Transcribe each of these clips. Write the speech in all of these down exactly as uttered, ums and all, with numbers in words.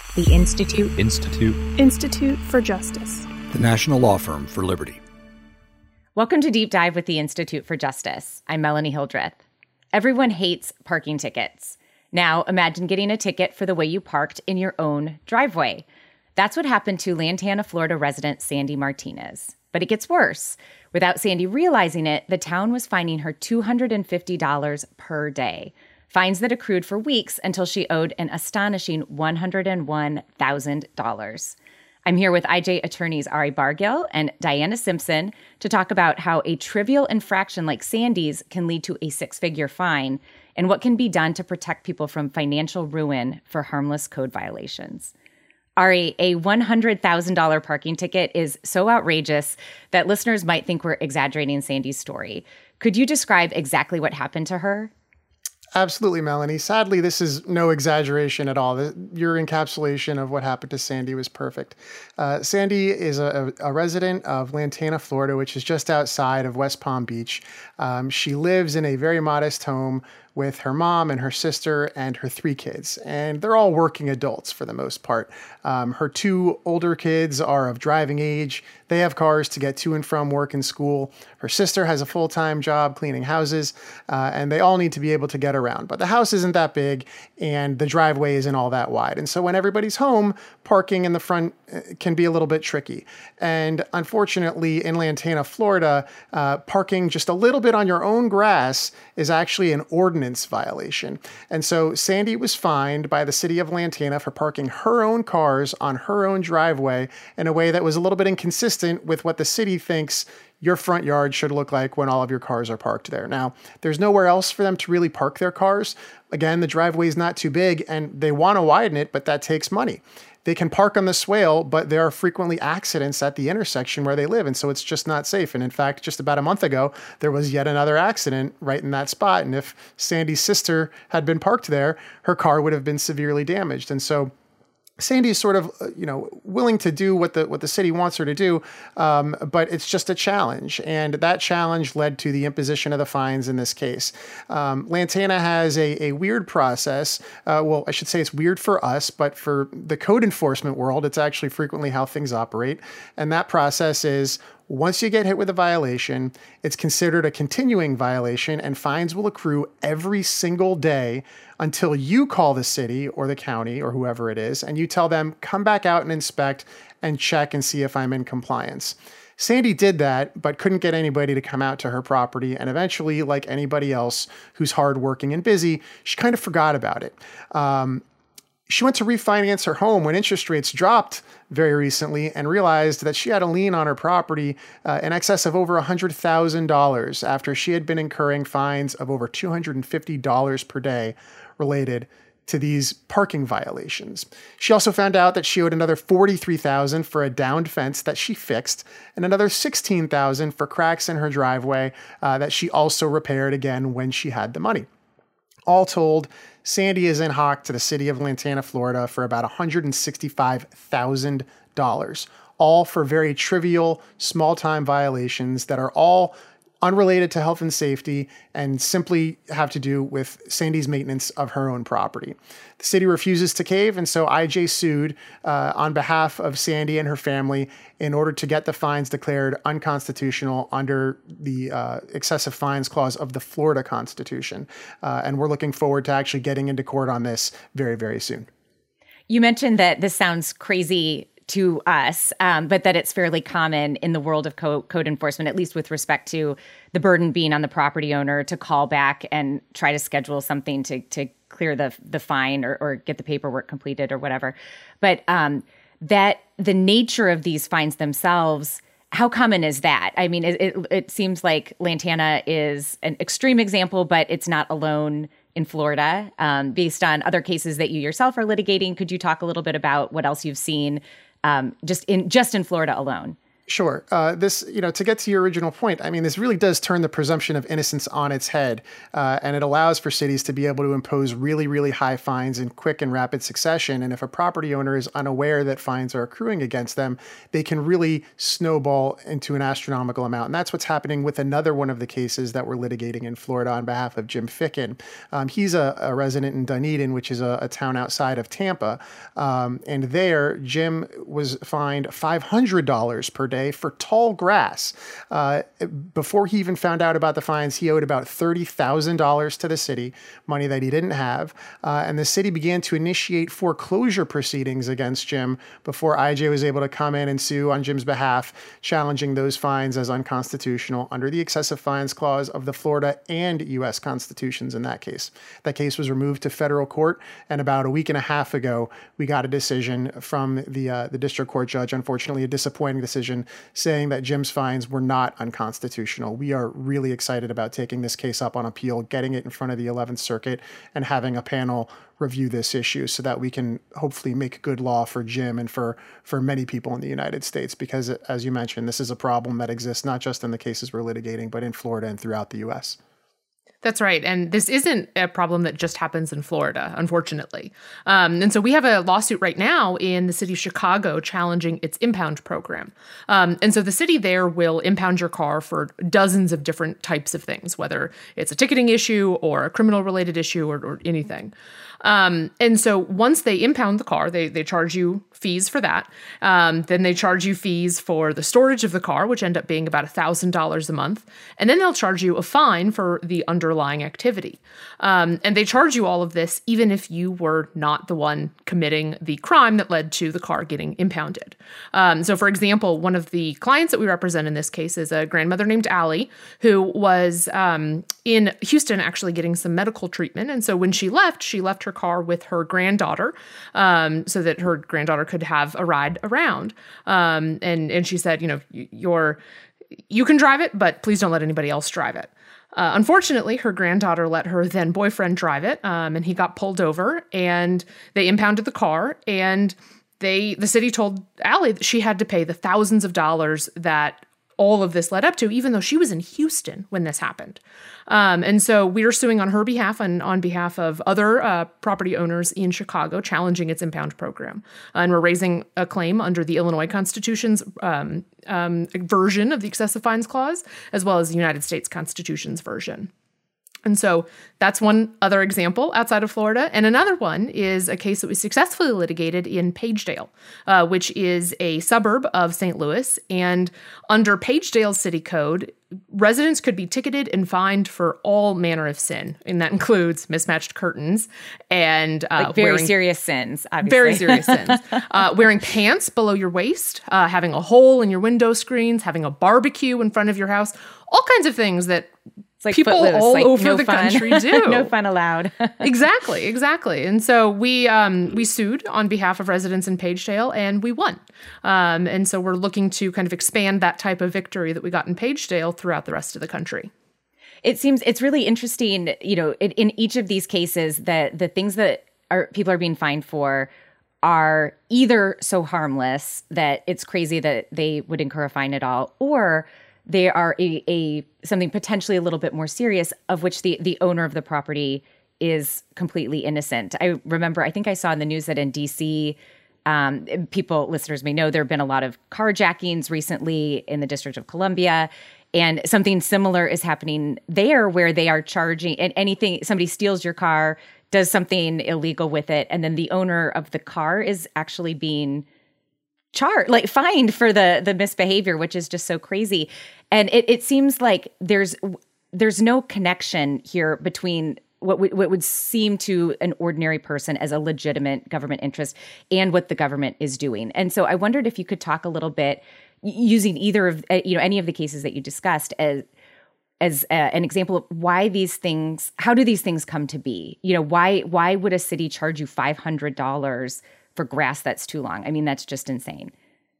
The Institute. Institute. Institute for Justice. The National Law Firm for Liberty. Welcome to Deep Dive with the Institute for Justice. I'm Melanie Hildreth. Everyone hates parking tickets. Now, imagine getting a ticket for the way you parked in your own driveway. That's what happened to Lantana, Florida resident Sandy Martinez. But it gets worse. Without Sandy realizing it, the town was fining her two hundred fifty dollars per day. Fines that accrued for weeks until she owed an astonishing one hundred one thousand dollars. I'm here with I J attorneys Ari Bargill and Diana Simpson to talk about how a trivial infraction like Sandy's can lead to a six-figure fine and what can be done to protect people from financial ruin for harmless code violations. Ari, a one hundred thousand dollars parking ticket is so outrageous that listeners might think we're exaggerating Sandy's story. Could you describe exactly what happened to her? Absolutely, Melanie. Sadly, this is no exaggeration at all. Your encapsulation of what happened to Sandy was perfect. Uh, Sandy is a, a resident of Lantana, Florida, which is just outside of West Palm Beach. Um, she lives in a very modest home with her mom and her sister and her three kids. And they're all working adults for the most part. Um, her two older kids are of driving age. They have cars to get to and from work and school. Her sister has a full-time job cleaning houses, uh, and they all need to be able to get around. But the house isn't that big, and the driveway isn't all that wide. And so when everybody's home, parking in the front can be a little bit tricky. And unfortunately, in Lantana, Florida, uh, parking just a little bit on your own grass is actually an ordinance violation. And so Sandy was fined by the city of Lantana for parking her own cars on her own driveway in a way that was a little bit inconsistent with what the city thinks your front yard should look like when all of your cars are parked there. Now, there's nowhere else for them to really park their cars. Again, the driveway is not too big and they want to widen it, but that takes money. They can park on the swale, but there are frequently accidents at the intersection where they live. And so it's just not safe. And in fact, just about a month ago, there was yet another accident right in that spot. And if Sandy's sister had been parked there, her car would have been severely damaged. And so Sandy is sort of, you know, willing to do what the what the city wants her to do, um, but it's just a challenge. And that challenge led to the imposition of the fines in this case. Um, Lantana has a, a weird process. Uh, well, I should say it's weird for us, but for the code enforcement world, it's actually frequently how things operate. And that process is, once you get hit with a violation, it's considered a continuing violation and fines will accrue every single day until you call the city or the county or whoever it is, and you tell them, come back out and inspect and check and see if I'm in compliance. Sandy did that, but couldn't get anybody to come out to her property. And eventually, like anybody else who's hardworking and busy, she kind of forgot about it. Um, She went to refinance her home when interest rates dropped very recently and realized that she had a lien on her property uh, in excess of over one hundred thousand dollars after she had been incurring fines of over two hundred fifty dollars per day related to these parking violations. She also found out that she owed another forty-three thousand dollars for a downed fence that she fixed and another sixteen thousand dollars for cracks in her driveway uh, that she also repaired again when she had the money. All told, Sandy is in hock to the city of Lantana, Florida for about one hundred sixty-five thousand dollars, all for very trivial, small-time violations that are all unrelated to health and safety and simply have to do with Sandy's maintenance of her own property. The city refuses to cave, and so I J sued uh, on behalf of Sandy and her family in order to get the fines declared unconstitutional under the uh, excessive fines clause of the Florida Constitution. Uh, and we're looking forward to actually getting into court on this very, very soon. You mentioned that this sounds crazy to us, um, but that it's fairly common in the world of co- code enforcement, at least with respect to the burden being on the property owner to call back and try to schedule something to to clear the the fine or, or get the paperwork completed or whatever. But um, that the nature of these fines themselves, how common is that? I mean, it, it, it seems like Lantana is an extreme example, but it's not alone in Florida. Um, based on other cases that you yourself are litigating, could you talk a little bit about what else you've seen um, just in just in Florida alone? Sure. Uh, this, you know, to get to your original point, I mean, this really does turn the presumption of innocence on its head, uh, and it allows for cities to be able to impose really, really high fines in quick and rapid succession. And if a property owner is unaware that fines are accruing against them, they can really snowball into an astronomical amount. And that's what's happening with another one of the cases that we're litigating in Florida on behalf of Jim Ficken. Um, he's a, a resident in Dunedin, which is a, a town outside of Tampa. Um, and there, Jim was fined five hundred dollars per day for tall grass. Uh, before he even found out about the fines, he owed about thirty thousand dollars to the city, money that he didn't have. Uh, and the city began to initiate foreclosure proceedings against Jim before I J was able to come in and sue on Jim's behalf, challenging those fines as unconstitutional under the excessive fines clause of the Florida and U S constitutions in that case. That case was removed to federal court, and about a week and a half ago, we got a decision from the, uh, the district court judge, unfortunately a disappointing decision, saying that Jim's fines were not unconstitutional. We are really excited about taking this case up on appeal, getting it in front of the eleventh Circuit, and having a panel review this issue so that we can hopefully make good law for Jim and for, for many people in the United States. Because, as you mentioned, this is a problem that exists not just in the cases we're litigating, but in Florida and throughout the U S. That's right. And this isn't a problem that just happens in Florida, unfortunately. Um, and so we have a lawsuit right now in the city of Chicago challenging its impound program. Um, and so the city there will impound your car for dozens of different types of things, whether it's a ticketing issue or a criminal-related issue or, or anything. Um, and so once they impound the car, they they charge you fees for that. Um, then they charge you fees for the storage of the car, which end up being about one thousand dollars a month. And then they'll charge you a fine for the underlying activity. Um, and they charge you all of this even if you were not the one committing the crime that led to the car getting impounded. Um, so, for example, one of the clients that we represent in this case is a grandmother named Allie, who was um, in Houston actually getting some medical treatment. And so when she left, she left her car with her granddaughter um, so that her granddaughter could have a ride around. Um, and, and she said, you know, you're, you can drive it, but please don't let anybody else drive it. Uh, unfortunately, her granddaughter let her then boyfriend drive it, um, and he got pulled over, and they impounded the car, and they the city told Allie that she had to pay the thousands of dollars that all of this led up to, even though she was in Houston when this happened. Um, and so we are suing on her behalf and on behalf of other uh, property owners in Chicago, challenging its impound program. Uh, and we're raising a claim under the Illinois Constitution's um, um, version of the excessive fines clause, as well as the United States Constitution's version. And so that's one other example outside of Florida. And another one is a case that was successfully litigated in Pagedale, uh, which is a suburb of Saint Louis. And under Pagedale's city code, residents could be ticketed and fined for all manner of sin. And that includes mismatched curtains and uh, like very wearing, serious sins, obviously. Very serious sins. Uh, wearing pants below your waist, uh, having a hole in your window screens, having a barbecue in front of your house, all kinds of things that It's like people Footloose, all like, over no the fun. country do. No fun allowed. Exactly, exactly. And so we um, we sued on behalf of residents in Pagedale, and we won. Um, and so we're looking to kind of expand that type of victory that we got in Pagedale throughout the rest of the country. It seems it's really interesting, you know, in, in each of these cases that the things that are people are being fined for are either so harmless that it's crazy that they would incur a fine at all, or they are a, a something potentially a little bit more serious, of which the, the owner of the property is completely innocent. I remember, I think I saw in the news that in D C, um, people, listeners may know, there have been a lot of carjackings recently in the District of Columbia, and something similar is happening there where they are charging, and anything, somebody steals your car, does something illegal with it, and then the owner of the car is actually being charged, like fined for the the misbehavior, which is just so crazy. And it, it seems like there's there's no connection here between what, w- what would seem to an ordinary person as a legitimate government interest and what the government is doing. And so I wondered if you could talk a little bit using either of uh, you know any of the cases that you discussed as as uh, an example of why these things, how do these things come to be? You know, why why would a city charge you five hundred dollars for grass that's too long? I mean, that's just insane.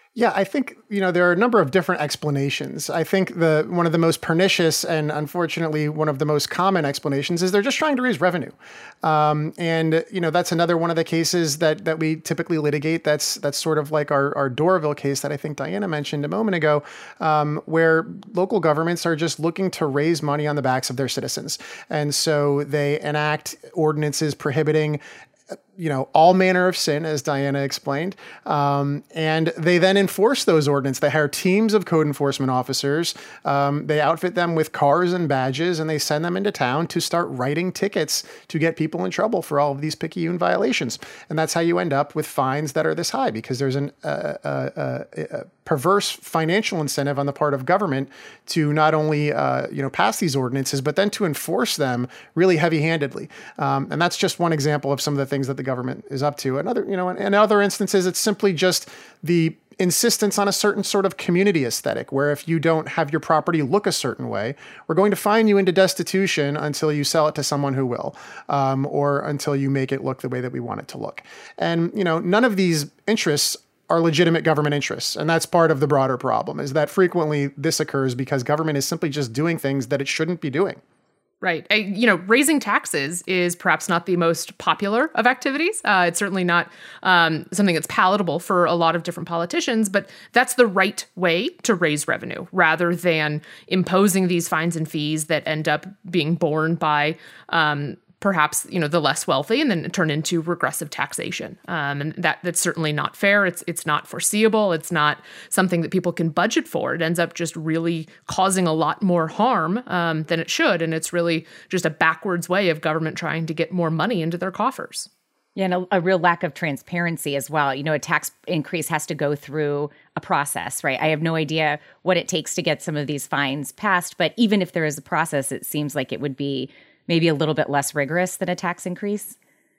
Yeah, I think, you know, there are a number of different explanations. I think the one of the most pernicious and unfortunately one of the most common explanations is they're just trying to raise revenue. Um, and, you know, that's another one of the cases that that we typically litigate. That's that's sort of like our, our Doraville case that I think Diana mentioned a moment ago, um, where local governments are just looking to raise money on the backs of their citizens. And so they enact ordinances prohibiting you know, all manner of sin, as Diana explained. Um, and they then enforce those ordinances. They hire teams of code enforcement officers. Um, they outfit them with cars and badges, and they send them into town to start writing tickets to get people in trouble for all of these Picayune violations. And that's how you end up with fines that are this high, because there's an, uh, uh, uh, a perverse financial incentive on the part of government to not only, uh, you know, pass these ordinances, but then to enforce them really heavy-handedly. Um, and that's just one example of some of the things that the government is up to. Another, you know, in, in other instances, it's simply just the insistence on a certain sort of community aesthetic, where if you don't have your property look a certain way, we're going to fine you into destitution until you sell it to someone who will, um, or until you make it look the way that we want it to look. And, you know, none of these interests are legitimate government interests. And that's part of the broader problem, is that frequently this occurs because government is simply just doing things that it shouldn't be doing. Right. I, you know, raising taxes is perhaps not the most popular of activities. Uh, it's certainly not um, something that's palatable for a lot of different politicians, but that's the right way to raise revenue, rather than imposing these fines and fees that end up being borne by um, perhaps, you know, the less wealthy, and then turn into regressive taxation. Um, and that that's certainly not fair. It's it's not foreseeable. It's not something that people can budget for. It ends up just really causing a lot more harm um, than it should. And it's really just a backwards way of government trying to get more money into their coffers. Yeah, and a, a real lack of transparency as well. You know, a tax increase has to go through a process, right? I have no idea what it takes to get some of these fines passed, but even if there is a process, it seems like it would be maybe a little bit less rigorous than a tax increase.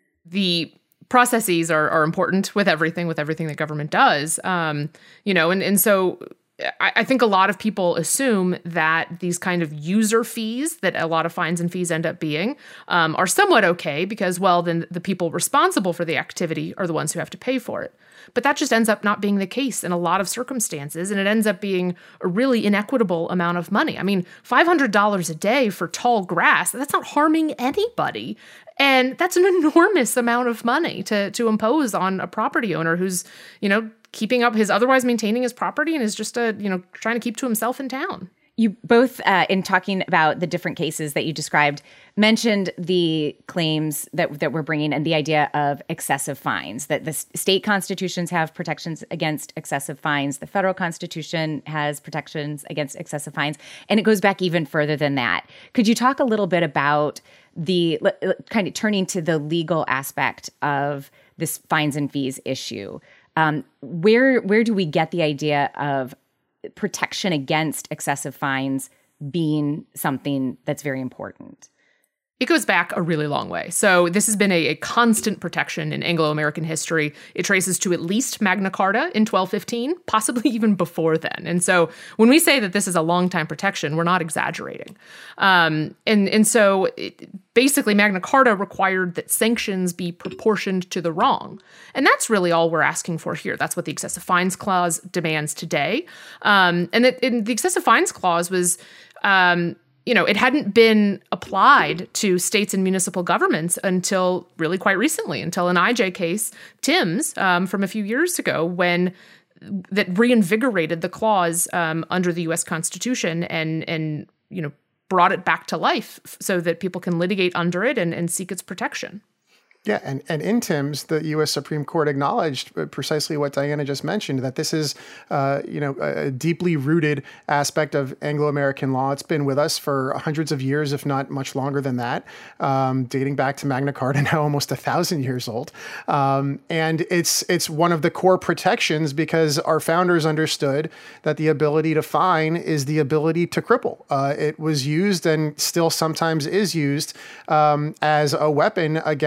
The processes are, are important with everything, with everything that government does. Um, you know, and, and so I, I think a lot of people assume that these kind of user fees that a lot of fines and fees end up being um, are somewhat okay because, well, then the people responsible for the activity are the ones who have to pay for it. But that just ends up not being the case in a lot of circumstances, and it ends up being a really inequitable amount of money. I mean, five hundred dollars a day for tall grass, that's not harming anybody. And that's an enormous amount of money to to impose on a property owner who's, you know, keeping up his, otherwise maintaining his property and is just, a, you know, trying to keep to himself in town. You both, uh, in talking about the different cases that you described, mentioned the claims that that we're bringing and the idea of excessive fines, that the state constitutions have protections against excessive fines. The federal constitution has protections against excessive fines. And it goes back even further than that. Could you talk a little bit about the kind of turning to the legal aspect of this fines and fees issue? Um, where where do we get the idea of protection against excessive fines being something that's very important? It goes back a really long way. So this has been a, a constant protection in Anglo-American history. It traces to at least Magna Carta in twelve fifteen, possibly even before then. And so when we say that this is a long-time protection, we're not exaggerating. Um, and, and so it, basically Magna Carta required that sanctions be proportioned to the wrong. And that's really all we're asking for here. That's what the Excessive Fines Clause demands today. Um, and, it, and the Excessive Fines Clause was... Um, you know, it hadn't been applied to states and municipal governments until really quite recently, until an I J case, Timms, um, from a few years ago, when that reinvigorated the clause um, under the U S Constitution and, and, you know, brought it back to life so that people can litigate under it and, and seek its protection. Yeah, and, and in Timms, the U S Supreme Court acknowledged precisely what Diana just mentioned, that this is, uh, you know, a deeply rooted aspect of Anglo-American law. It's been with us for hundreds of years, if not much longer than that, um, dating back to Magna Carta, now almost a thousand years old. Um, and it's it's one of the core protections because our founders understood that the ability to fine is the ability to cripple. Uh, it was used and still sometimes is used um, as a weapon against political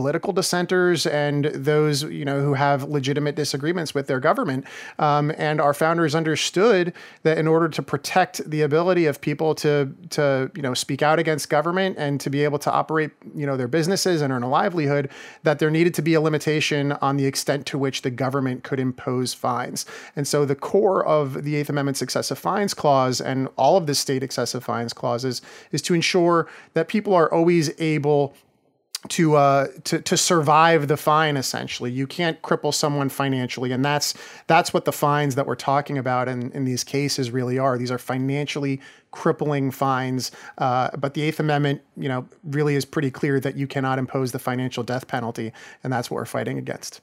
political dissenters and those, you know, who have legitimate disagreements with their government. Um, and our founders understood that in order to protect the ability of people to, to, you know, speak out against government and to be able to operate, you know, their businesses and earn a livelihood, that there needed to be a limitation on the extent to which the government could impose fines. And so the core of the Eighth Amendment's excessive fines clause and all of the state excessive fines clauses is to ensure that people are always able to uh to to survive the fine. Essentially, you can't cripple someone financially, and that's that's what the fines that we're talking about in, in these cases really are. These are financially crippling fines, uh, but the Eighth Amendment, you know, really is pretty clear that you cannot impose the financial death penalty, and that's what we're fighting against.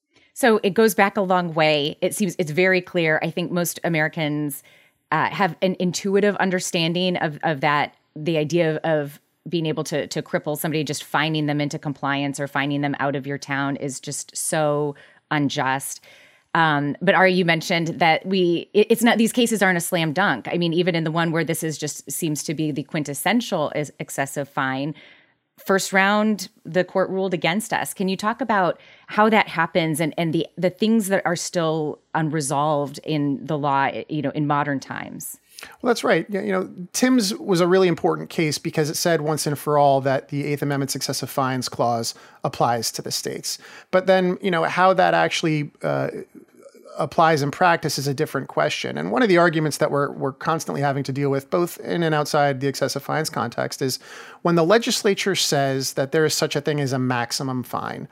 So it goes back a long way. It seems it's very clear. I think most Americans uh, have an intuitive understanding of of that, the idea of, of being able to to cripple somebody, just finding them into compliance or finding them out of your town is just so unjust. Um, but Ari, you mentioned that we it, it's not these cases aren't a slam dunk. I mean, even in the one where this is just seems to be the quintessential is excessive fine, first round the court ruled against us. Can you talk about how that happens and and the the things that are still unresolved in the law, you know, in modern times? Well, that's right. You know, Timbs was a really important case because it said once and for all that the Eighth Amendment's excessive fines clause applies to the states. But then, you know, how that actually uh, applies in practice is a different question. And one of the arguments that we're we're constantly having to deal with, both in and outside the excessive fines context, is when the legislature says that there is such a thing as a maximum fine,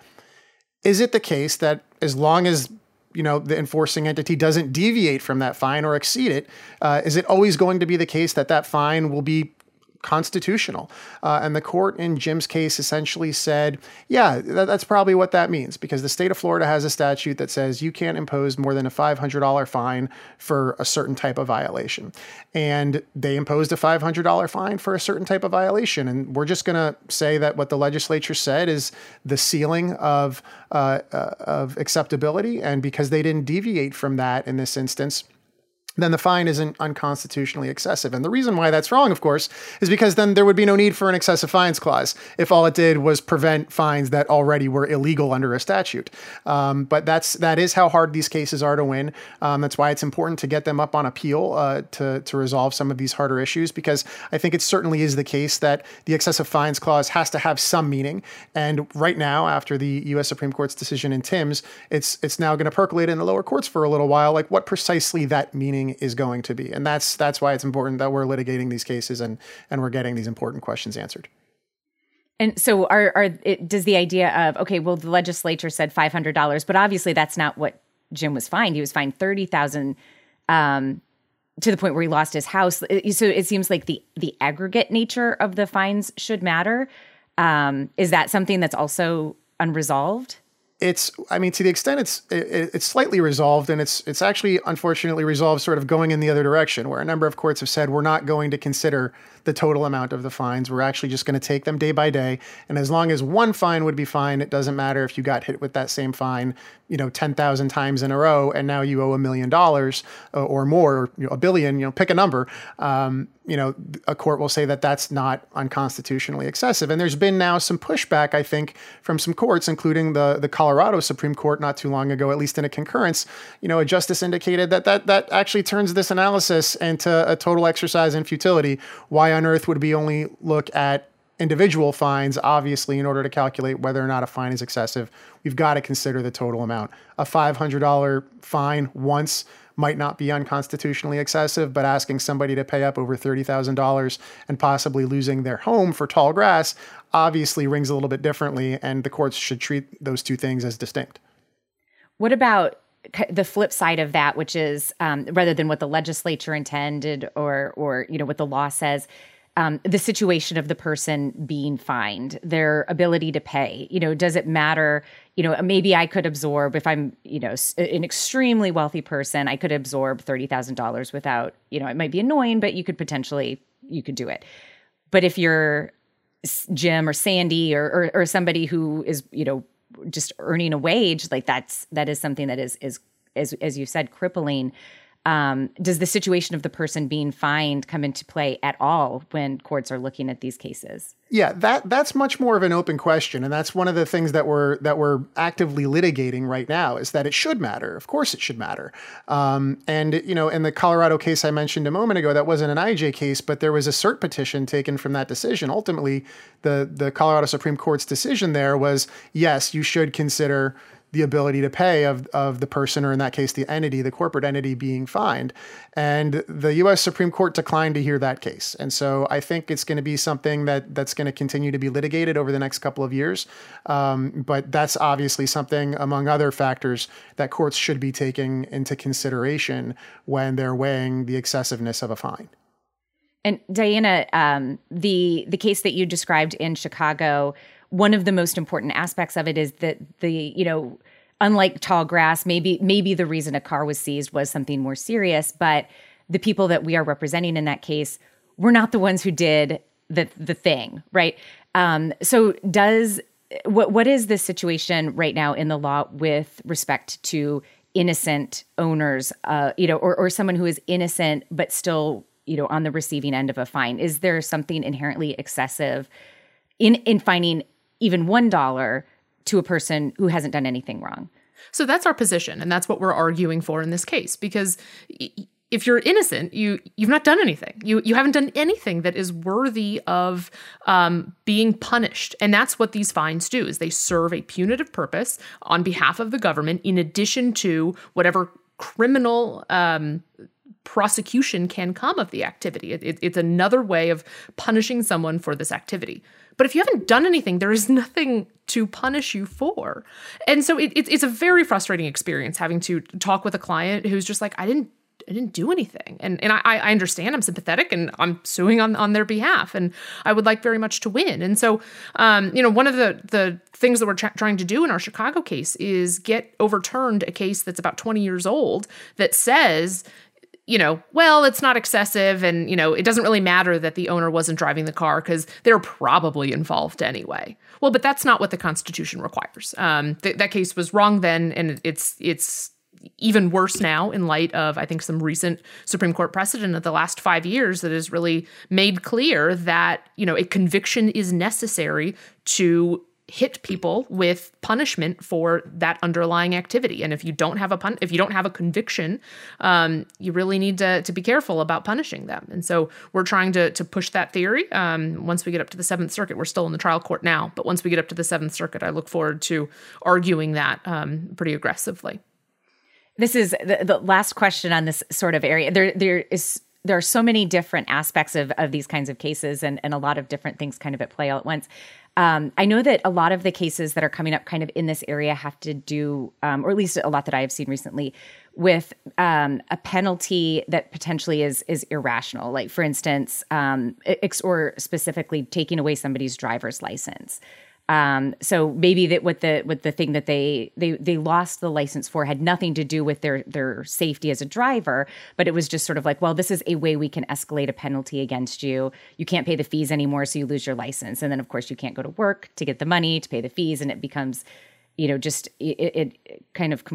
is it the case that as long as you know, the enforcing entity doesn't deviate from that fine or exceed it, uh, is it always going to be the case that that fine will be constitutional? Uh, and the court in Jim's case essentially said, yeah, that, that's probably what that means, because the state of Florida has a statute that says you can't impose more than a five hundred dollars fine for a certain type of violation. And they imposed a five hundred dollars fine for a certain type of violation. And we're just going to say that what the legislature said is the ceiling of, uh, uh, of acceptability. And because they didn't deviate from that in this instance, then the fine isn't unconstitutionally excessive. And the reason why that's wrong, of course, is because then there would be no need for an excessive fines clause if all it did was prevent fines that already were illegal under a statute. Um, but that's that is how hard these cases are to win. Um, that's why it's important to get them up on appeal uh, to, to resolve some of these harder issues, because I think it certainly is the case that the excessive fines clause has to have some meaning. And right now, after the U S Supreme Court's decision in Timbs, it's it's now going to percolate in the lower courts for a little while, like what precisely that meaning is going to be. And that's that's why it's important that we're litigating these cases and and we're getting these important questions answered. And so are are it, does the idea of, okay, well, the legislature said five hundred dollars, but obviously that's not what Jim was fined. He was fined thirty thousand dollars um, to the point where he lost his house. So it seems like the the aggregate nature of the fines should matter. Um, is that something that's also unresolved? It's, I mean, to the extent it's it, it's slightly resolved, and it's it's actually unfortunately resolved sort of going in the other direction, where a number of courts have said we're not going to consider the total amount of the fines. We're actually just going to take them day by day. And as long as one fine would be fine, it doesn't matter if you got hit with that same fine, you know, ten thousand times in a row, and now you owe a million dollars or more, or you know, a billion, you know, pick a number. Um, you know, a court will say that that's not unconstitutionally excessive. And there's been now some pushback, I think, from some courts, including the, the Colorado Supreme Court not too long ago, at least in a concurrence. You know, a justice indicated that that, that actually turns this analysis into a total exercise in futility. Why on earth would we only look at individual fines? Obviously, in order to calculate whether or not a fine is excessive, we've got to consider the total amount. A five hundred dollars fine once might not be unconstitutionally excessive, but asking somebody to pay up over thirty thousand dollars and possibly losing their home for tall grass obviously rings a little bit differently, and the courts should treat those two things as distinct. What about the flip side of that, which is um, rather than what the legislature intended or, or you know, what the law says, um, the situation of the person being fined, their ability to pay? You know, does it matter? You know, maybe I could absorb, if I'm, you know, an extremely wealthy person, I could absorb thirty thousand dollars without, you know, it might be annoying, but you could potentially, you could do it. But if you're Jim or Sandy or, or, or somebody who is, you know, just earning a wage, like that's, that is something that is, is, as, as you said, crippling. Um, does the situation of the person being fined come into play at all when courts are looking at these cases? Yeah, that that's much more of an open question, and that's one of the things that we're that we're actively litigating right now. Is that it should matter? Of course, it should matter. Um, and you know, in the Colorado case I mentioned a moment ago, that wasn't an I J case, but there was a cert petition taken from that decision. Ultimately, the the Colorado Supreme Court's decision there was yes, you should consider the ability to pay of, of the person, or in that case, the entity, the corporate entity being fined. And the U S Supreme Court declined to hear that case. And so I think it's going to be something that that's going to continue to be litigated over the next couple of years. Um, but that's obviously something, among other factors, that courts should be taking into consideration when they're weighing the excessiveness of a fine. And Diana, um, the the case that you described in Chicago, one of the most important aspects of it is that the, you know, unlike tall grass, maybe maybe the reason a car was seized was something more serious, but the people that we are representing in that case were not the ones who did the the thing, right? Um, so does what what is the situation right now in the law with respect to innocent owners, uh, you know, or or someone who is innocent but still, you know, on the receiving end of a fine? Is there something inherently excessive in in fining even one dollar to a person who hasn't done anything wrong? So that's our position, and that's what we're arguing for in this case. Because if you're innocent, you you've not done anything. You you haven't done anything that is worthy of um, being punished, and that's what these fines do. Is they serve a punitive purpose on behalf of the government, in addition to whatever criminal Um, prosecution can come of the activity. It, it, it's another way of punishing someone for this activity. But if you haven't done anything, there is nothing to punish you for. And so it, it, it's a very frustrating experience having to talk with a client who's just like, I didn't I didn't do anything. And and I, I understand, I'm sympathetic, and I'm suing on, on their behalf, and I would like very much to win. And so, um, you know, one of the, the things that we're tra- trying to do in our Chicago case is get overturned a case that's about twenty years old that says, you know, well, it's not excessive, and, you know, it doesn't really matter that the owner wasn't driving the car because they're probably involved anyway. Well, but that's not what the Constitution requires. Um, th- that case was wrong then, and it's it's even worse now in light of, I think, some recent Supreme Court precedent of the last five years that has really made clear that, you know, a conviction is necessary to hit people with punishment for that underlying activity. And if you don't have a pun- if you don't have a conviction, um, you really need to, to be careful about punishing them. And so we're trying to, to push that theory. Um, once we get up to the Seventh Circuit, we're still in the trial court now, but once we get up to the Seventh Circuit, I look forward to arguing that um, pretty aggressively. This is the, the last question on this sort of area. There, there is there are so many different aspects of, of these kinds of cases, and, and a lot of different things kind of at play all at once. Um, I know that a lot of the cases that are coming up kind of in this area have to do, um, or at least a lot that I have seen recently, with um, a penalty that potentially is is irrational. Like, for instance, um, ex- or specifically taking away somebody's driver's license. Um, so maybe that what the what the thing that they they they lost the license for had nothing to do with their their safety as a driver, but it was just sort of like, well, this is a way we can escalate a penalty against you. You can't pay the fees anymore, so you lose your license, and then of course you can't go to work to get the money to pay the fees, and it becomes, you know, just it, it kind of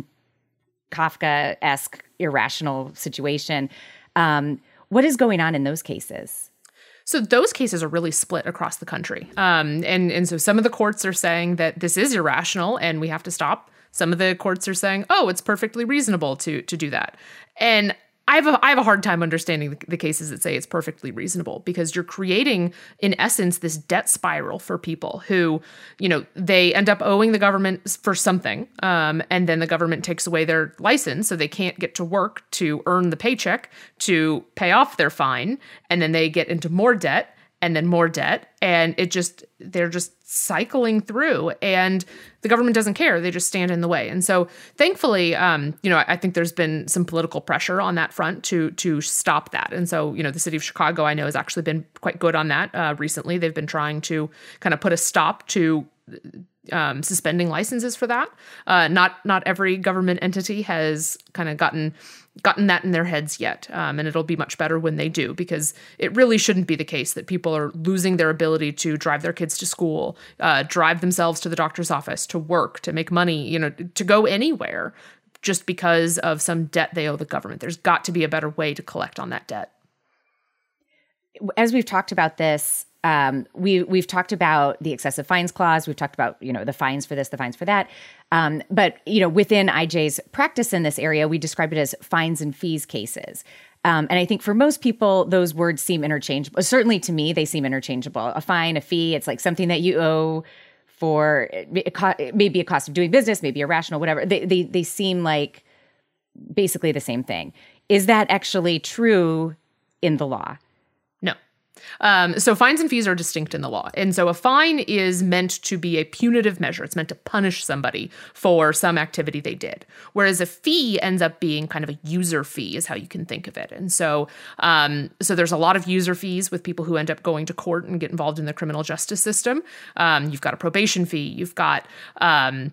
Kafka-esque irrational situation. Um, what is going on in those cases? So those cases are really split across the country. Um, and, and so some of the courts are saying that this is irrational and we have to stop. Some of the courts are saying, oh, it's perfectly reasonable to to do that. And I have a, I have a hard time understanding the, the cases that say it's perfectly reasonable, because you're creating, in essence, this debt spiral for people who, you know, they end up owing the government for something, um, and then the government takes away their license, so they can't get to work to earn the paycheck to pay off their fine, and then they get into more debt, and then more debt, and it just, they're just cycling through, and the government doesn't care. They just stand in the way. And so thankfully, um, you know, I think there's been some political pressure on that front to to stop that. And so, you know, the city of Chicago, I know, has actually been quite good on that uh, recently. They've been trying to kind of put a stop to um, suspending licenses for that. Uh, not not every government entity has kind of gotten gotten that in their heads yet. Um, and it'll be much better when they do, because it really shouldn't be the case that people are losing their ability to drive their kids to school, uh, drive themselves to the doctor's office, to work, to make money, you know, to go anywhere, just because of some debt they owe the government. There's got to be a better way to collect on that debt. As we've talked about this, um, we, we've talked about the excessive fines clause. We've talked about, you know, the fines for this, the fines for that. Um, but, you know, within I J's practice in this area, we describe it as fines and fees cases. Um, and I think for most people, those words seem interchangeable. Certainly to me, they seem interchangeable. A fine, a fee, it's like something that you owe for maybe a cost of doing business, maybe irrational, whatever. They, they, they seem like basically the same thing. Is that actually true in the law? No. Um, so fines and fees are distinct in the law. And so a fine is meant to be a punitive measure. It's meant to punish somebody for some activity they did. Whereas a fee ends up being kind of a user fee is how you can think of it. And so um, so there's a lot of user fees with people who end up going to court and get involved in the criminal justice system. Um, you've got a probation fee. You've got um,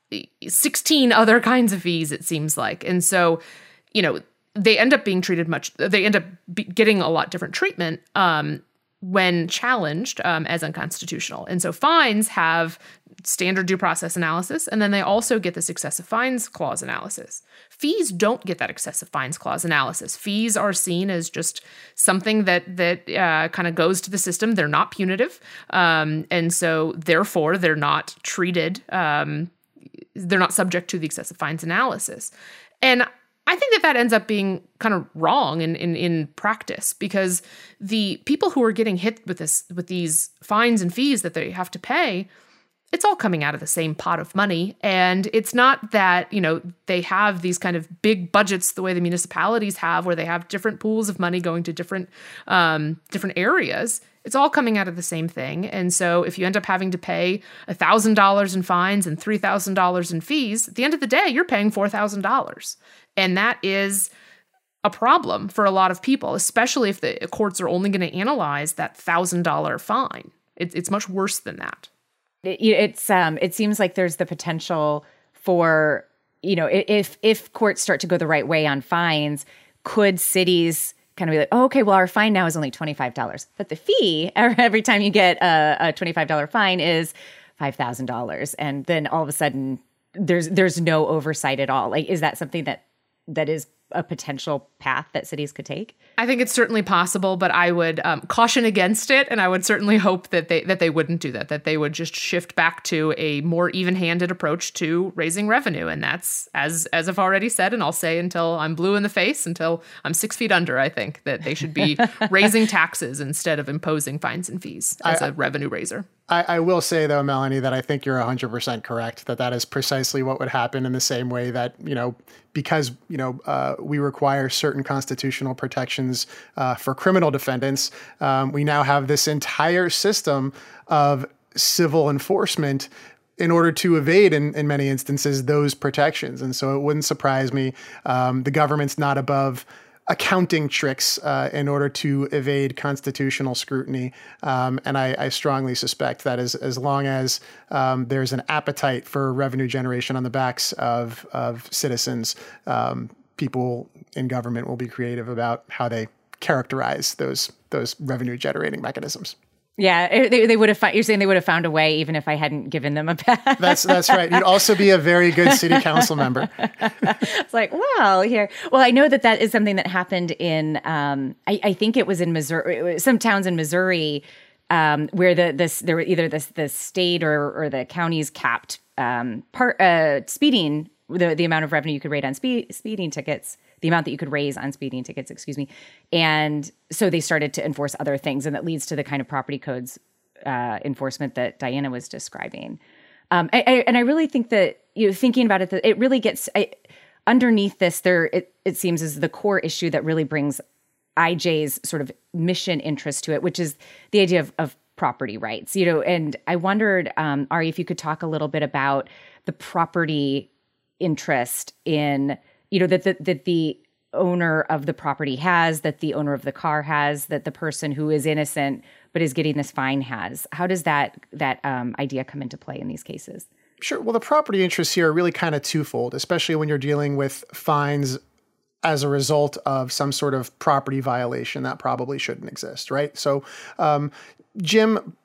sixteen other kinds of fees, it seems like. And so, you know, they end up being treated much, they end up be getting a lot different treatment um, when challenged um, as unconstitutional. And so fines have standard due process analysis, and then they also get this excessive fines clause analysis. Fees don't get that excessive fines clause analysis. Fees are seen as just something that that uh, kind of goes to the system. They're not punitive. Um, and so therefore, they're not treated, um, they're not subject to the excessive fines analysis. And I think that that ends up being kind of wrong in, in, in practice, because the people who are getting hit with this, with these fines and fees that they have to pay, it's all coming out of the same pot of money. And it's not that, you know, they have these kind of big budgets the way the municipalities have, where they have different pools of money going to different, um, different areas. It's all coming out of the same thing. And so if you end up having to pay one thousand dollars in fines and three thousand dollars in fees, at the end of the day, you're paying four thousand dollars. And that is a problem for a lot of people, especially if the courts are only going to analyze that one thousand dollar fine. It, it's much worse than that. It, it's um, it seems like there's the potential for, you know, if if courts start to go the right way on fines, could cities kind of be like, oh, okay, well, our fine now is only twenty-five dollars. But the fee every time you get a, a twenty-five dollar fine is five thousand dollars. And then all of a sudden there's there's no oversight at all. Like, is that something that that is a potential path that cities could take? I think it's certainly possible, but I would um, caution against it, and I would certainly hope that they that they wouldn't do that, that they would just shift back to a more even-handed approach to raising revenue. And that's, as as I've already said, and I'll say until I'm blue in the face, until I'm six feet under, I think that they should be raising taxes instead of imposing fines and fees as I, a revenue raiser. I, I will say, though, Melanie, that I think you're one hundred percent correct, that that is precisely what would happen, in the same way that, you know, because, you know, uh, we require certain constitutional protections uh, for criminal defendants, um, we now have this entire system of civil enforcement in order to evade, in, in many instances, those protections. And so it wouldn't surprise me. Um, the government's not above accounting tricks uh, in order to evade constitutional scrutiny. Um, and I, I strongly suspect that as, as long as um, there's an appetite for revenue generation on the backs of, of citizens, um, people in government will be creative about how they characterize those, those revenue generating mechanisms. Yeah, they, they would have found, you're saying they would have found a way even if I hadn't given them a pass. That's that's right. You'd also be a very good city council member. It's like, well, here. Well, I know that that is something that happened in, um, I, I think it was in Missouri, some towns in Missouri, um, where the this there were either the the state or or the counties capped um, part uh, speeding, the the amount of revenue you could rate on speed, speeding tickets. The amount that you could raise on speeding tickets, excuse me. And so they started to enforce other things, and that leads to the kind of property codes uh, enforcement that Diana was describing. Um, I, I, and I really think that, you know, thinking about it, that it really gets I, underneath this, there it, it seems is the core issue that really brings I J's sort of mission interest to it, which is the idea of, of property rights. You know, and I wondered, um, Ari, if you could talk a little bit about the property interest in, you know, that the, that the owner of the property has, that the owner of the car has, that the person who is innocent but is getting this fine has. How does that that um, idea come into play in these cases? Sure. Well, the property interests here are really kind of twofold, especially when you're dealing with fines as a result of some sort of property violation that probably shouldn't exist, right? So, um, Jim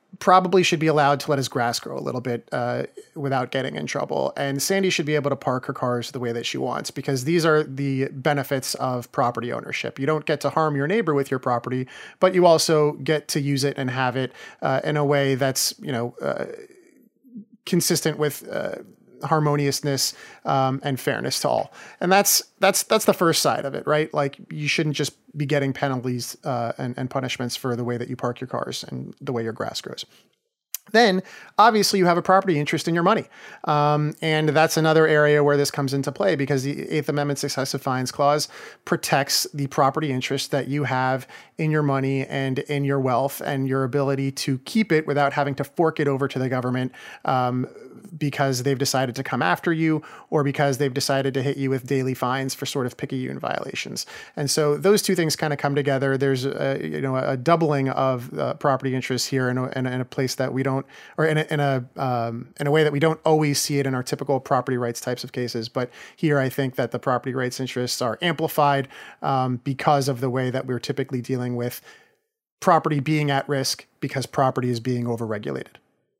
probably should be allowed to let his grass grow a little bit uh, without getting in trouble. And Sandy should be able to park her cars the way that she wants, because these are the benefits of property ownership. You don't get to harm your neighbor with your property, but you also get to use it and have it uh, in a way that's, you know, uh, consistent with uh, harmoniousness um, and fairness to all. And that's that's that's the first side of it, right? Like, you shouldn't just be getting penalties uh, and, and punishments for the way that you park your cars and the way your grass grows. Then, obviously, you have a property interest in your money. Um, and that's another area where this comes into play, because the Eighth Amendment Excessive Fines Clause protects the property interest that you have in your money and in your wealth, and your ability to keep it without having to fork it over to the government um, because they've decided to come after you, or because they've decided to hit you with daily fines for sort of picayune violations. And so those two things kind of come together. There's a, you know, a doubling of uh, property interests here in a, in a, in a place that we don't, or in a, in a, um, in a way that we don't always see it in our typical property rights types of cases. But here, I think that the property rights interests are amplified um, because of the way that we're typically dealing with property being at risk because property is being overregulated.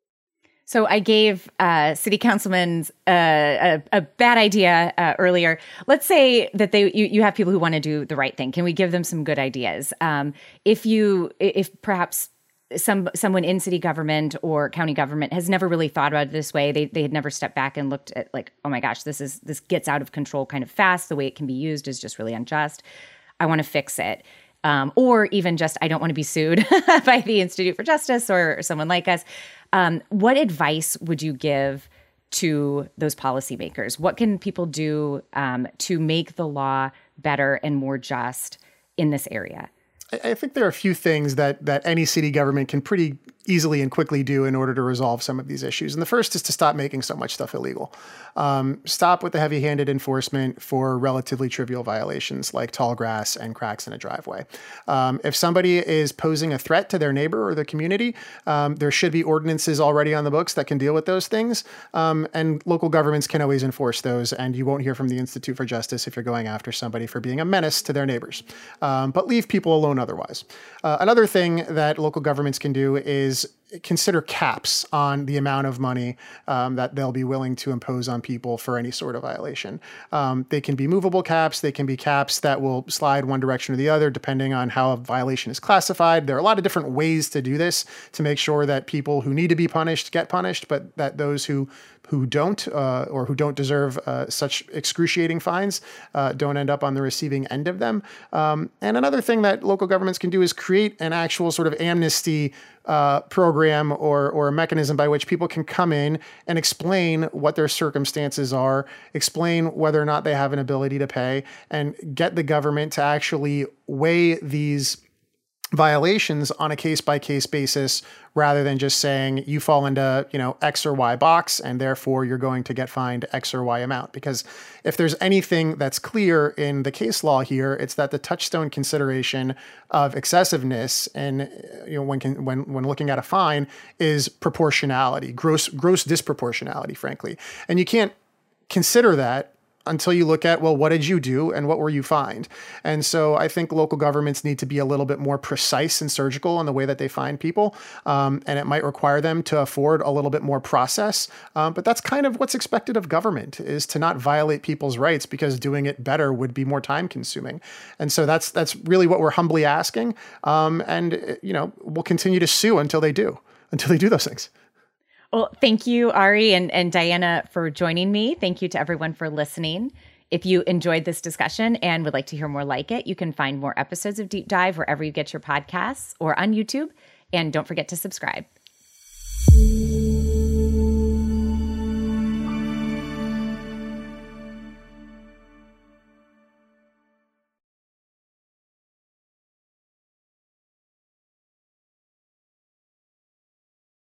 So I gave uh, city councilmen uh, a, a bad idea uh, earlier. Let's say that they you, you have people who want to do the right thing. Can we give them some good ideas? Um, if you, if perhaps some someone in city government or county government has never really thought about it this way, they they had never stepped back and looked at, like, oh my gosh, this is this gets out of control kind of fast. The way it can be used is just really unjust. I want to fix it. Um, or even just, I don't want to be sued by the Institute for Justice or someone like us. Um, what advice would you give to those policymakers? What can people do um, to make the law better and more just in this area? I think there are a few things that that any city government can pretty easily and quickly do in order to resolve some of these issues. And the first is to stop making so much stuff illegal. Um, stop with the heavy-handed enforcement for relatively trivial violations like tall grass and cracks in a driveway. Um, if somebody is posing a threat to their neighbor or the community, um, there should be ordinances already on the books that can deal with those things. Um, and local governments can always enforce those. And you won't hear from the Institute for Justice if you're going after somebody for being a menace to their neighbors. Um, but leave people alone otherwise. Uh, another thing that local governments can do is consider caps on the amount of money um, that they'll be willing to impose on people for any sort of violation. Um, they can be movable caps. They can be caps that will slide one direction or the other, depending on how a violation is classified. There are a lot of different ways to do this to make sure that people who need to be punished get punished, but that those who who don't uh, or who don't deserve uh, such excruciating fines uh, don't end up on the receiving end of them. Um, and another thing that local governments can do is create an actual sort of amnesty uh, program or, or a mechanism by which people can come in and explain what their circumstances are, explain whether or not they have an ability to pay, and get the government to actually weigh these violations on a case-by-case basis, rather than just saying you fall into, you know, X or Y box and therefore you're going to get fined X or Y amount. Because if there's anything that's clear in the case law here, it's that the touchstone consideration of excessiveness and, you know, when can, when when looking at a fine is proportionality, gross gross disproportionality, frankly. And you can't consider that until you look at, well, what did you do and what were you fined? And so I think local governments need to be a little bit more precise and surgical in the way that they fine people. Um, and it might require them to afford a little bit more process. Um, but that's kind of what's expected of government, is to not violate people's rights, because doing it better would be more time consuming. And so that's that's really what we're humbly asking. Um, and, you know, we'll continue to sue until they do, until they do those things. Well, thank you, Ari and, and Diana, for joining me. Thank you to everyone for listening. If you enjoyed this discussion and would like to hear more like it, you can find more episodes of Deep Dive wherever you get your podcasts or on YouTube. And don't forget to subscribe.